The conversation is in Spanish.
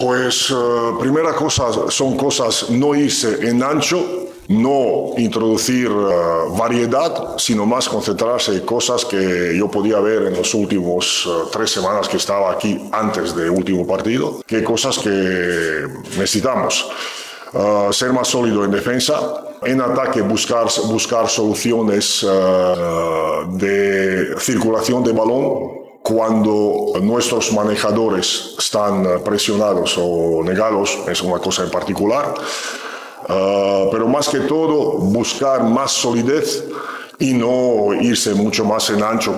Pues primera cosa son cosas no irse en ancho, no introducir variedad, sino más concentrarse en cosas que yo podía ver en los últimos 3 semanas que estaba aquí antes del último partido, que cosas que necesitamos. Ser más sólido en defensa, en ataque buscar soluciones de circulación de balón cuando nuestros manejadores están presionados o negados, es una cosa en particular. Pero más que todo buscar más solidez y no irse mucho más en ancho.